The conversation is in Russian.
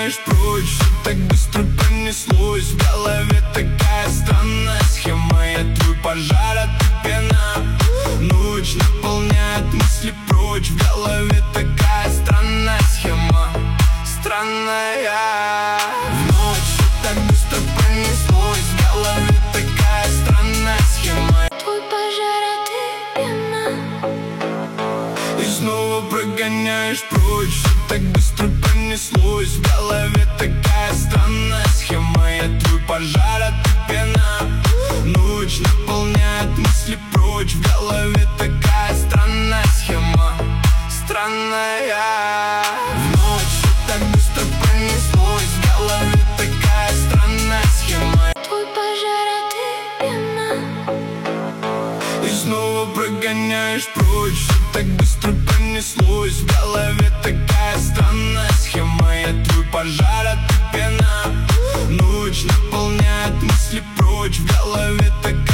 прогоняешь прочь. Все так быстро понеслось, в голове такая странная схема. Я твой пожар, а ты пена. Ночь наполняет мысли прочь, в голове такая странная схема. Странная. В ночь все так быстро понеслось, в голове такая странная схема. Твой пожар, а ты пена. И снова прогоняешь прочь. Все так быстро понеслось, в голове такая странная схема. Я твой пожар, а ты пена. Ночь наполняет мысли прочь, в голове такая странная схема. Странная. В ночь все так быстро понеслось, в голове такая странная схема. Твой пожар, а ты пена. И снова прогоняешь прочь. Все так быстро понеслось, в голове такая странная схема. Я твой пожар, а ты пена. Ночь наполняет мысли прочь, в голове такая